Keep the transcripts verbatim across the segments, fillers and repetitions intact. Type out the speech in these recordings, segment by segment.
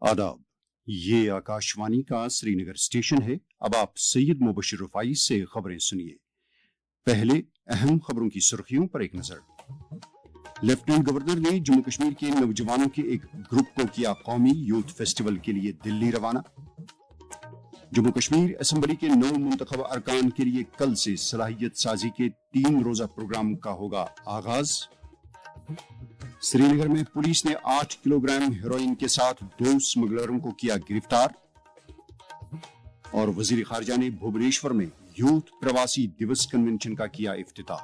आदाब, ये आकाशवाणी का श्रीनगर स्टेशन है। अब आप सैयद मुबशिर रफाई से खबरें सुनिए। पहले अहम खबरों की सुर्खियों पर एक नजर। लेफ्टिनेंट गवर्नर ने जम्मू कश्मीर के नौजवानों के एक ग्रुप को किया कौमी यूथ फेस्टिवल के लिए दिल्ली रवाना। जम्मू कश्मीर असेंबली के नौ मुंतखब अरकान के लिए कल से सलाहियत साजी के तीन रोजा प्रोग्राम का होगा आगाज। श्रीनगर में पुलिस ने आठ किलोग्राम हेरोइन के साथ दो स्मगलरों को किया गिरफ्तार। और वजीर खारजा ने भुवनेश्वर में यूथ प्रवासी दिवस कन्वेंशन का किया इफ्तिताह।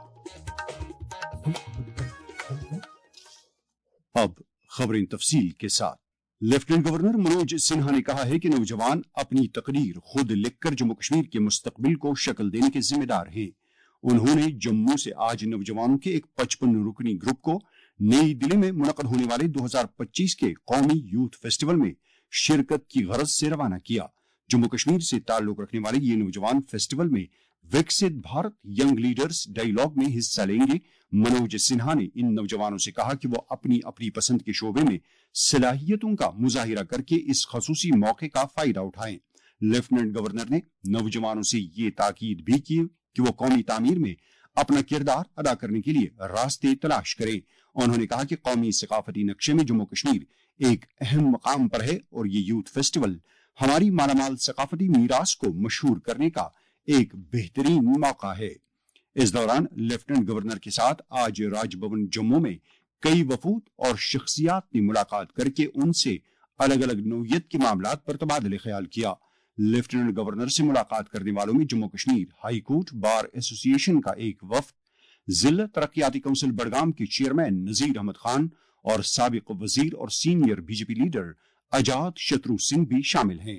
अब खबरें तफसील के साथ। लेफ्टिनेंट गवर्नर मनोज सिन्हा ने कहा है कि नौजवान अपनी तकदीर खुद लिखकर जम्मू कश्मीर के मुस्तकबिल को शक्ल देने के जिम्मेदार हैं। उन्होंने जम्मू से आज नौजवानों के एक पचपन रुकनी ग्रुप को नई दिल्ली में मुनक़द होने वाले दो हज़ार पच्चीस के कौमी यूथ फेस्टिवल में शिरकत की गरज से रवाना किया। जम्मू कश्मीर से ताल्लुक रखने वाले ये नौजवान फेस्टिवल में विकसित भारत यंग लीडर्स डायलॉग में हिस्सा लेंगे। मनोज सिन्हा ने इन नौजवानों से कहा कि वो अपनी अपनी पसंद के शोबे में सलाहियतों का मुजाहिरा करके इस खसूसी मौके का फायदा उठाएं। लेफ्टिनेंट गवर्नर ने नौजवानों से ये ताकीद भी की कि वो कौमी तामीर में अपना किरदार अदा करने के लिए रास्ते तलाश करें। उन्होंने कहा कि कौमी सकाफती नक्शे में जम्मू कश्मीर एक अहम मकाम पर है और ये यूथ फेस्टिवल हमारी मालामाल सकाफती मीरास को मशहूर करने का एक बेहतरीन मौका है। इस दौरान लेफ्टिनेंट गवर्नर के साथ आज राजभवन जम्मू में कई वफूद और शख्सियात ने मुलाकात करके उनसे अलग अलग नौयत के मामलात पर तबादले ख्याल किया। लेफ्टिनेंट गवर्नर से मुलाकात करने वालों में Jammu Kashmir High Court bar association का एक वफ्द, जिला तरक्याती काउंसिल बडगाम के चेयरमैन नजीर अहमद खान और साबिक वजीर और सीनियर बीजेपी लीडर आजाद शत्रु सिंह भी शामिल हैं।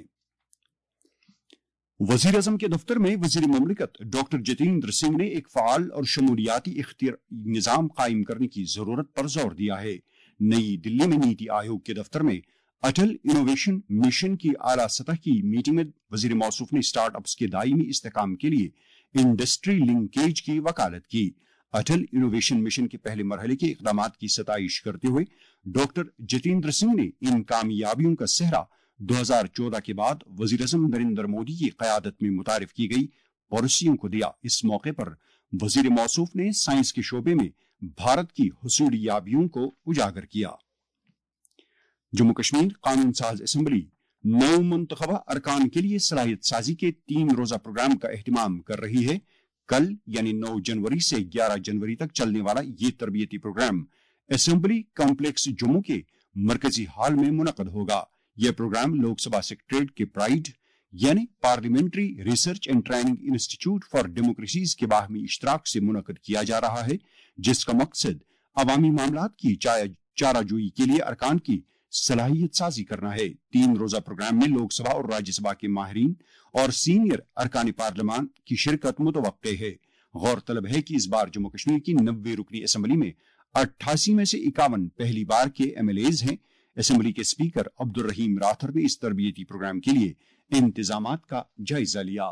वजीर अजम के दफ्तर में वजीर ममलिकत डॉक्टर जितेंद्र सिंह ने एक फाल और शमूलियाती इख्तियारी निजाम कायम करने की जरूरत पर जोर दिया है। नई दिल्ली में नीति आयोग के दफ्तर में अटल इनोवेशन मिशन की आला सतह की मीटिंग में वजीर मौसूफ ने स्टार्टअप्स के दायमी इस्तेकाम के लिए इंडस्ट्री लिंकेज की वकालत की। अटल इनोवेशन मिशन के पहले मरहले के इकदामात की सताइश करते हुए डॉक्टर जितेंद्र सिंह ने इन कामयाबियों का सेहरा दो हज़ार चौदह के बाद वजीर अजम नरेंद्र मोदी की क़यादत में मुतारिफ की गई पॉलिसियों को दिया। इस मौके पर वजीर मौसूफ ने साइंस के शोबे में भारत की हुसूलियाबियों को उजागर किया। जम्मू कश्मीर कानून साज असेंबली नौ मुंतखबा अरकान के लिए सलाहियत साजी के तीन रोजा प्रोग्राम का एहतमाम कर रही है। कल यानी नौ जनवरी से ग्यारह जनवरी तक चलने वाला ये तरबियती प्रोग्राम असेंबली कॉम्प्लेक्स जम्मू के मरकजी हॉल में मुनक़द होगा। यह प्रोग्राम लोकसभा सेक्रेटरीट के प्राइड यानी parliamentary research and training institute for democracies के बाहमी इश्तराक से मुनक़द किया जा रहा है, जिसका मकसद अवामी मामलात की चाराजोई के लिए अरकान की सलाहियत साजी करना है। तीन रोजा प्रोग्राम में लोकसभा और राज्यसभा के माहिरीन और सीनियर अरकान पार्लियामान की शिरकत मुतवक्के है। गौरतलब है कि इस बार जम्मू कश्मीर की नब्बे रुकनी असेंबली में अट्ठासी में से इक्यावन पहली बार के एम एल एज हैं। असेंबली के स्पीकर अब्दुल रहीम राथर ने इस तरबियती प्रोग्राम के लिए इंतजामात का जायजा लिया।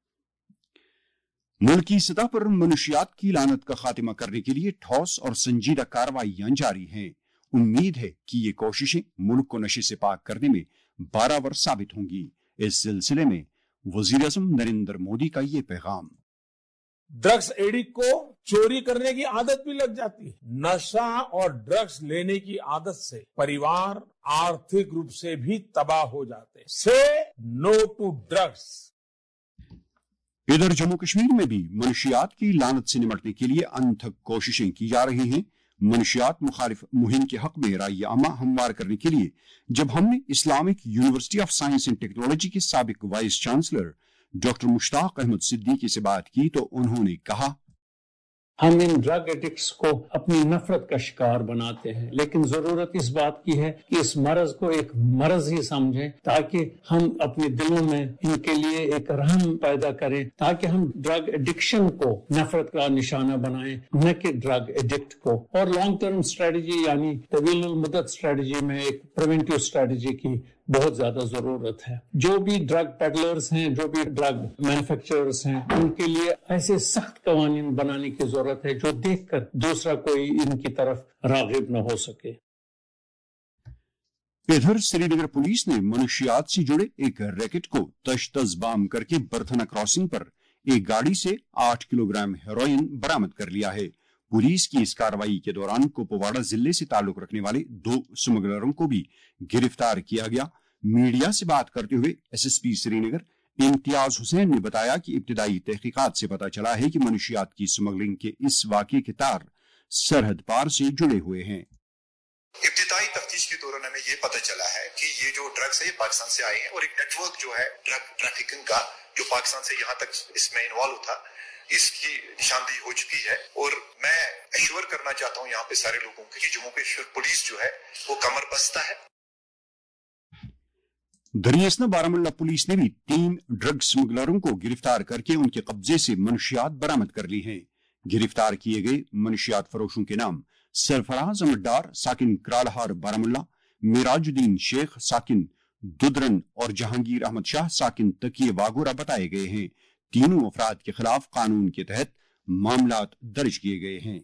मुल्की सतह पर मनुशियात की लानत का खात्मा करने के लिए ठोस और संजीदा कार्रवाइयां जारी हैं। उम्मीद है कि ये कोशिशें मुल्क को नशे से पाक करने में बारावर साबित होंगी। इस सिलसिले में वजीर आज़म नरेंद्र मोदी का ये पैगाम। ड्रग्स एडिक्ट को चोरी करने की आदत भी लग जाती है। नशा और ड्रग्स लेने की आदत से परिवार आर्थिक रूप से भी तबाह हो जाते हैं। से नो टू ड्रग्स। इधर जम्मू कश्मीर में भी मनशियात की लानत से निपटने के लिए अनथक कोशिशें की जा रही हैं। मनशियात मुखालिफ मुहिम के हक में राय आमा हमवार करने के लिए जब हमने Islamic university of science and technology के साबिक vice chancellor doctor Mushtaq Ahmad Siddiqui से बात की तो उन्होंने कहा, हम इन ड्रग एडिक्ट्स को अपनी नफरत का शिकार बनाते हैं, लेकिन जरूरत इस बात की है कि इस मर्ज को एक मर्ज ही समझें ताकि हम अपने दिलों में इनके लिए एक रहम पैदा करें, ताकि हम ड्रग एडिक्शन को नफरत का निशाना बनाएं, न कि ड्रग एडिक्ट को। और लॉन्ग टर्म स्ट्रेटजी यानी तवील मुद्दत स्ट्रेटजी में एक प्रिवेंटिव स्ट्रेटजी की बहुत ज्यादा जरूरत है। जो भी ड्रग पेडलर्स हैं, जो भी ड्रग मैन्युफैक्चरर्स हैं, उनके लिए ऐसे सख्त कवानीन बनाने की जरूरत है जो देखकर दूसरा कोई इनकी तरफ रागिब न हो सके। इधर श्रीनगर पुलिस ने मनुष्यात से जुड़े एक रैकेट को तश्तस बाम करके बर्थना क्रॉसिंग पर एक गाड़ी से आठ किलोग्राम हेरोइन बरामद कर लिया है। पुलिस की इस कार्रवाई के दौरान कुपवाड़ा जिले से ताल्लुक रखने वाले दो स्मगलरों को भी गिरफ्तार किया गया। मीडिया से बात करते हुए एसएसपी श्रीनगर इम्तियाज हुसैन ने बताया कि इब्तिदाई तहकीकात से पता चला है कि मनुष्यात की स्मगलिंग के इस वाक़े के तार सरहद पार से जुड़े हुए हैं। इब्तिदाई तफ्तीश के दौरान हमें ये पता चला है कि ये जो ड्रग्स है ये पाकिस्तान से आए हैं और एक नेटवर्क जो है ड्रग ट्रैफिकिंग का जो पाकिस्तान से यहाँ तक इसमें इन्वॉल्व था, इसकी निशानदेही हो चुकी है। और मैं एश्योर करना चाहता हूँ यहाँ पे सारे लोगों को कि जम्मू कश्मीर पुलिस जो है वो कमर बस्ता है। दरियासना बारामुल्ला पुलिस ने भी तीन ड्रग स्मगलरों को गिरफ्तार करके उनके कब्जे से मनशियात बरामद कर ली हैं। गिरफ्तार किए गए मनशियात फरोशों के नाम सरफराज अहमद डार साकिन करालहार बारामुल्ला, मिराजुद्दीन शेख साकिन दुदरन और जहांगीर अहमद शाह साकिन तकिए वागोरा बताए गए हैं। तीनों अफराद के खिलाफ कानून के तहत मामला दर्ज किए गए हैं।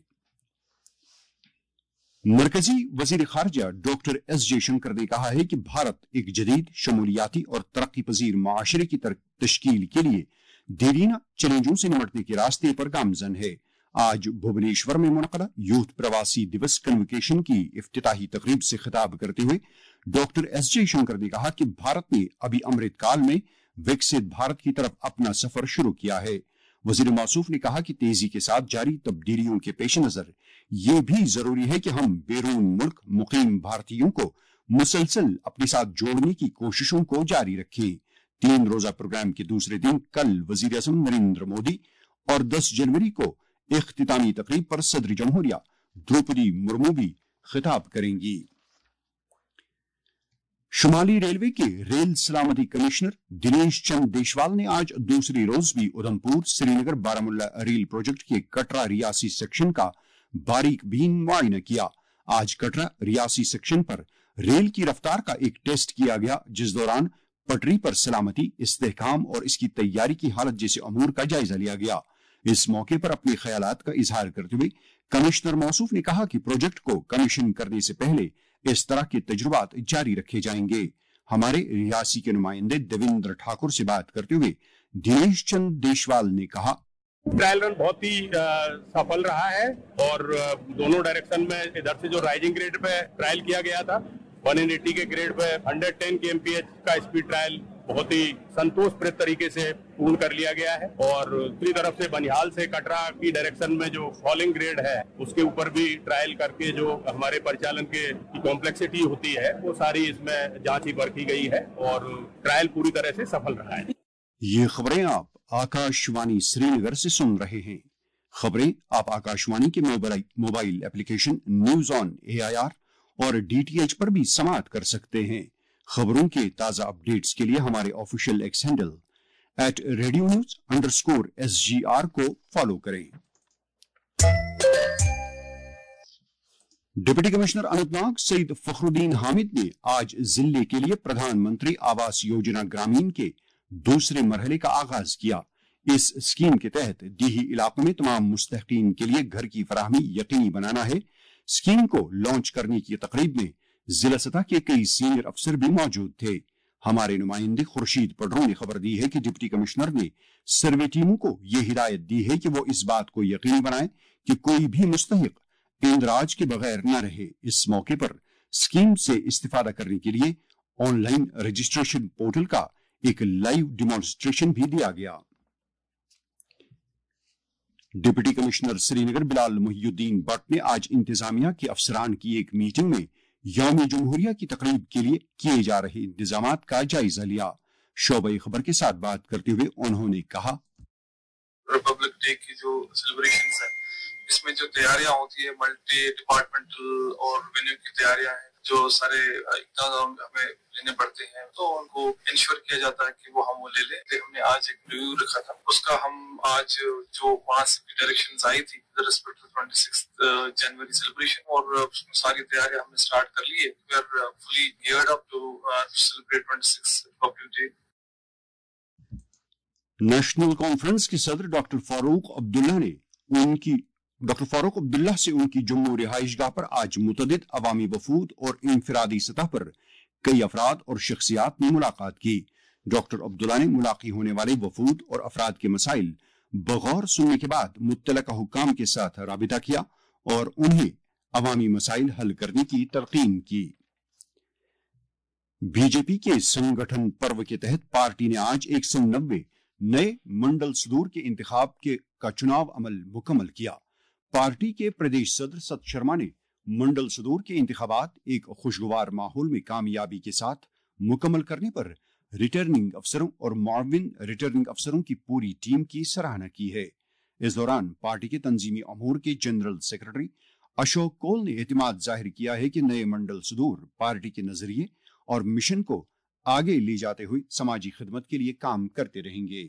मरकजी वजीर खारजा डॉक्टर एस जयशंकर ने कहा है कि भारत एक जदीद शमूलियाती और तरक्की पजीर माशरे की तश्कील के लिए देरीना चैलेंजों से निपटने के रास्ते पर गामजन है। आज भुवनेश्वर में मुनक़दा यूथ प्रवासी दिवस कन्वोकेशन की इफ्तिताही तकरीब से खिताब करते हुए डॉक्टर एस जयशंकर ने कहा कि भारत ने अभी अमृत काल में विकसित भारत की तरफ अपना सफर शुरू किया है। वजीर मौसूफ ने कहा कि तेजी के साथ जारी तब्दीलियों के पेश नजर ये भी जरूरी है कि हम बैरून मुल्क मुकीम भारतीयों को मुसलसल अपने साथ जोड़ने की कोशिशों को जारी रखें। तीन रोजा प्रोग्राम के दूसरे दिन कल वजीर आज़म नरेंद्र मोदी और दस जनवरी को इख्तितामी तकरीब पर सदर जमहूरिया द्रौपदी मुर्मू भी खिताब करेंगी। शुमाली रेलवे के रेल सलामती कमिश्नर दिनेश चंद देशवाल ने आज दूसरी रोज भी उधमपुर श्रीनगर बारामुल्ला रेल प्रोजेक्ट के कटरा रियासी सेक्शन का बारीक बीन मुआयना किया। आज कटरा रियासी सेक्शन पर रेल की रफ्तार का एक टेस्ट किया गया, जिस दौरान पटरी पर सलामती, इस्तेहकाम और इसकी तैयारी की हालत जैसे अमूर का जायजा लिया गया। इस मौके पर अपने ख्यालात का इजहार करते हुए कमिश्नर मौसूफ ने कहा कि प्रोजेक्ट को कमीशन करने से पहले इस तरह के तजुर्बात जारी रखे जाएंगे। हमारे रियासी के नुमाइंदे देवेंद्र ठाकुर से बात करते हुए दिनेश चंद देशवाल ने कहा, ट्रायल रन बहुत ही सफल रहा है और दोनों डायरेक्शन में इधर से जो राइजिंग ग्रेड पे ट्रायल किया गया था एक सौ अस्सी के ग्रेड पे एक सौ दस केएमपीएच का स्पीड ट्रायल बहुत ही संतोषप्रद तरीके से पूर्ण कर लिया गया है। और दूसरी तरफ से बनिहाल से कटरा की डायरेक्शन में जो फॉलिंग ग्रेड है उसके ऊपर भी ट्रायल करके जो हमारे परिचालन के कॉम्प्लेक्सिटी होती है वो सारी इसमें जांच ही परखी गई है और ट्रायल पूरी तरह से सफल रहा है। ये खबरें आप आकाशवाणी श्रीनगर से सुन रहे हैं। खबरें आप आकाशवाणी के mobile mobile application news on AIR और डीटीएच पर भी समाअत कर सकते हैं। खबरों के ताजा अपडेट्स के लिए हमारे official X handle at radio news underscore S G R को फॉलो करें। डिप्टी कमिश्नर अनंतनाग सईद फखरुद्दीन हामिद ने आज जिले के लिए प्रधानमंत्री आवास योजना ग्रामीण के दूसरे मरहले का आगाज किया। इस स्कीम के तहत दीही इलाकों में तमाम मुस्तहिकीन के लिए घर की फराहमी यकीनी बनाना है। स्कीम को लॉन्च करने की तकरीब में जिला सतह के कई सीनियर अफसर भी मौजूद थे। हमारे नुमाइंदे खुर्शीद पडरों ने खबर दी है कि डिप्टी कमिश्नर ने सर्वे टीमों को यह हिदायत दी है कि वो इस बात को यकीनी बनाएं कि कोई भी मुस्तहिक इंदराज के बगैर न रहे। इस मौके पर स्कीम से इस्तिफादा करने के लिए ऑनलाइन रजिस्ट्रेशन पोर्टल का एक लाइव डिमॉन्स्ट्रेशन भी दिया गया। डिप्टी कमिश्नर श्रीनगर बिलाल मुहियुद्दीन भट्ट ने आज इंतजामिया के अफसरान की एक मीटिंग में यौम जमहूरिया की तकरीब के लिए किए जा रहे इंतजामात का जायजा लिया। शोबे खबर के साथ बात करते हुए उन्होंने कहा, रिपब्लिक डे की जो सेलिब्रेशंस है इसमें जो तैयारियां होती है मल्टी डिपार्टमेंटल और वेन्यू की तैयारियां हैं, जो सारे इक़दाम हमें लेने पड़ते हैं तो उनको इंश्योर किया जाता है कि वो हम वो ले लें। हमने आज एक रिव्यू रखा था, उसका हम आज जो वहाँ से डायरेक्शंस आई थी रिस्पेक्ट टू छब्बीस जनवरी सेलिब्रेशन और उसमें सारी तैयारियां हमने स्टार्ट कर ली है। We are fully geared up to celebrate छब्बीस रिपब्लिक डे। नेशनल कॉन्फ्रेंस के सदर डॉक्टर फारूक अब्दुल्ला ने उनकी डॉक्टर फारूक अब्दुल्ला से उनकी जम्मू रिहाइशगाह पर आज मुतअद्दिद अवामी वफूद और इंफरादी सतह पर کئی افراد اور شخصیات نے ملاقات کی۔ ڈاکٹر عبداللہ نے ملاقی ہونے والے وفود اور افراد کے مسائل بغور سننے کے بعد متعلقہ حکام کے ساتھ رابطہ کیا اور انہیں عوامی مسائل حل کرنے کی تلقین کی۔ بی جے پی کے سنگٹھن پرو کے تحت پارٹی نے آج ایک سو نوے نئے منڈل صدور کے انتخاب کے کا چناو عمل مکمل کیا۔ پارٹی کے پردیش صدر ست شرما نے منڈل صدور کے انتخابات ایک خوشگوار ماحول میں کامیابی کے ساتھ مکمل کرنے پر ریٹرننگ افسروں اور معاون ریٹرننگ افسروں کی پوری ٹیم کی سراہنا کی ہے۔ اس دوران پارٹی کے تنظیمی امور کے جنرل سیکرٹری اشوک کول نے اعتماد ظاہر کیا ہے کہ نئے منڈل صدور پارٹی کے نظریے اور مشن کو آگے لے جاتے ہوئے سماجی خدمت کے لیے کام کرتے رہیں گے۔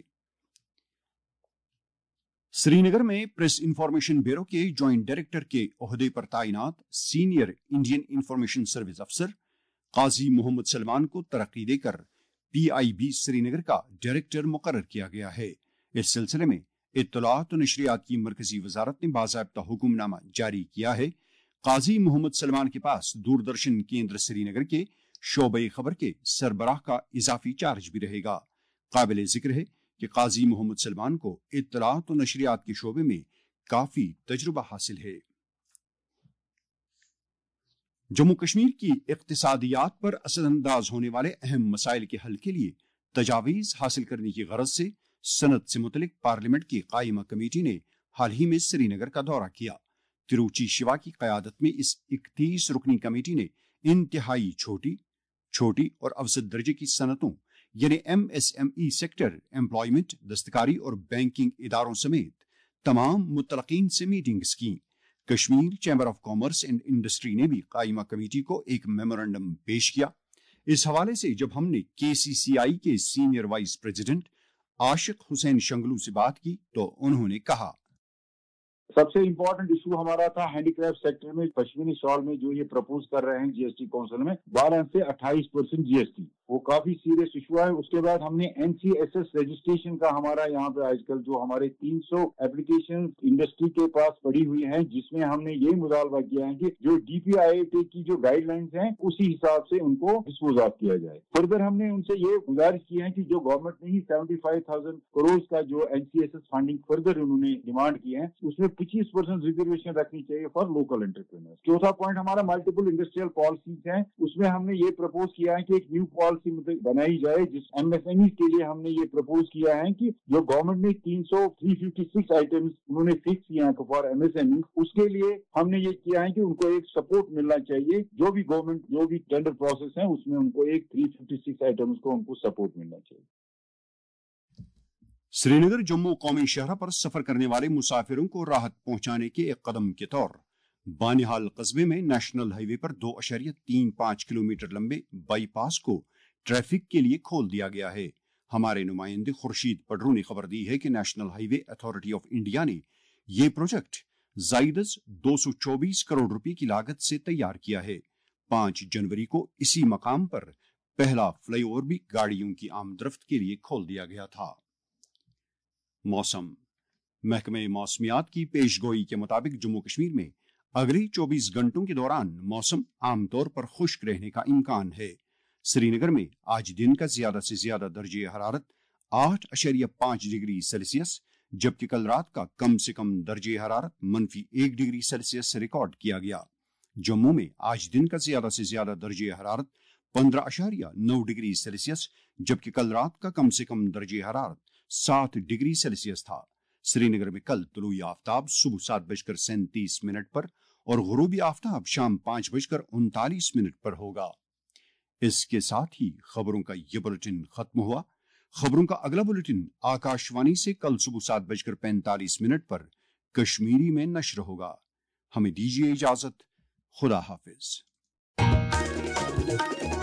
سری نگر میں پریس انفارمیشن بیورو کے جوائنٹ ڈائریکٹر کے عہدے پر تعینات سینئر انڈین انفارمیشن سروس افسر قاضی محمد سلمان کو ترقی دے کر پی آئی بی سری نگر کا ڈائریکٹر مقرر کیا گیا ہے۔ اس سلسلے میں اطلاعات و نشریات کی مرکزی وزارت نے باضابطہ حکم نامہ جاری کیا ہے۔ قاضی محمد سلمان کے پاس دوردرشن کیندر سری نگر کے شعبۂ خبر کے سربراہ کا اضافی چارج بھی رہے گا۔ قابل ذکر ہے کہ قاضی محمد سلمان کو اطلاعات و نشریات کے شعبے میں کافی تجربہ حاصل ہے۔ جموں کشمیر کی اقتصادیات پر اثر انداز ہونے والے اہم مسائل کے حل کے لیے تجاویز حاصل کرنے کی غرض سے صنعت سے متعلق پارلیمنٹ کی قائمہ کمیٹی نے حال ہی میں سری نگر کا دورہ کیا۔ تروچی شیوا کی قیادت میں اس اکتیس رکنی کمیٹی نے انتہائی چھوٹی چھوٹی اور اوسط درجے کی صنعتوں یعنی ایم ایس ایم ای سیکٹر، امپلائمنٹ، دستکاری اور بینکنگ اداروں سمیت تمام متعلقین سے میٹنگز کی۔ Kashmir chamber of commerce and industry نے بھی قائمہ کمیٹی کو ایک میمورنڈم پیش کیا۔ اس حوالے سے جب ہم نے کے سی سی آئی کے سینئر وائس پریزیڈنٹ عاشق حسین شنگلو سے بات کی تو انہوں نے کہا، سب سے امپورٹنٹ ایشو ہمارا تھا ہینڈی کرافٹ سیکٹر میں پشمینی شال میں جو یہ پرپوز کر رہے ہیں جی ایس ٹی کونسل میں بارہ سے اٹھائیس پرسینٹ جی ایس ٹی، وہ کافی سیریس ایشو ہے۔ اس کے بعد ہم نے N C S S registration کا ہمارا یہاں پہ آج کل جو ہمارے تین سو اپلیکیشن انڈسٹری کے پاس پڑی ہوئی ہیں، جس میں ہم نے یہ مطالبہ کیا ہے کہ جو ڈی پی آئی ٹی کی جو گائیڈ لائنز ہیں اسی حساب سے ان کو ڈسپوز آف کیا جائے۔ فردر ہم نے ان سے یہ گزارش کی ہے کہ جو گورنمنٹ نے ہی سیونٹی فائیو تھاؤزینڈ کروڑ کا جو N C S S funding further انہوں نے ڈیمانڈ کی ہے، اس میں پچیس پرسینٹ ریزرویشن رکھنی چاہیے فار لوکل انٹرپرینرز۔ چوتھا پوائنٹ ہمارا ملٹیپل انڈسٹریل پالیسیز ہیں، اس میں ہم نے یہ پرپوز کیا ہے کہ ایک نیو پالیسی بنائی جائے جس ایم ایس ایم ای کے لیے ہم نے یہ پرپوز کیا ہے کہ جو گورنمنٹ نے تین سو تھری ففٹی سکس آئٹمس انہوں نے فکس کیا ہے for M S M E, اس کے لیے ہم نے یہ کیا ہے کہ ان کو ایک سپورٹ ملنا چاہیے۔ جو بھی گورنمنٹ جو بھی ٹینڈر پروسیس ہے اس میں ان کو ایک تھری ففٹی سکس آئٹمس کو ان کو سپورٹ ملنا چاہیے۔ سری نگر جموں قومی شاہراہ پر سفر کرنے والے مسافروں کو راحت پہنچانے کے ایک قدم کے طور بانہال قصبے میں نیشنل ہائی وے پر دو اشاریہ تین پانچ کلو میٹر لمبے بائی پاس کو ٹریفک کے لیے کھول دیا گیا ہے۔ ہمارے نمائندے خورشید پڈرو نے خبر دی ہے کہ national highway authority of India نے یہ پروجیکٹ زائد از دو سو چوبیس کروڑ روپے کی لاگت سے تیار کیا ہے۔ پانچ جنوری کو اسی مقام پر پہلا فلائی اوور بھی گاڑیوں کی آمد رفت کے لیے کھول دیا گیا تھا۔ موسم محکمہ موسمیات کی پیش گوئی کے مطابق جموں کشمیر میں اگلے چوبیس گھنٹوں کے دوران موسم عام طور پر خشک رہنے کا امکان ہے۔ سری نگر میں آج دن کا زیادہ سے زیادہ درجہ حرارت آٹھ اشاریہ پانچ ڈگری سیلسیس جبکہ کل رات کا کم سے کم درجہ حرارت منفی ایک ڈگری سیلسیس ریکارڈ کیا گیا۔ جموں میں آج دن کا زیادہ سے زیادہ درجہ حرارت پندرہ اشاریہ نو ڈگری سیلسیس جبکہ کل رات کا کم سے کم درجہ حرارت سات ڈگری سیلسیس تھا۔ سری نگر میں کل طلوع آفتاب صبح سات بج کر سینتیس منٹ پر اور غروبی آفتاب شام پانچ بج کر انتالیس منٹ پر ہوگا۔ اس کے ساتھ ہی خبروں کا یہ بلٹن ختم ہوا۔ خبروں کا اگلا بلٹن آکاش وانی سے کل صبح سات بج کر پینتالیس منٹ پر کشمیری میں نشر ہوگا۔ ہمیں دیجیے اجازت، خدا حافظ۔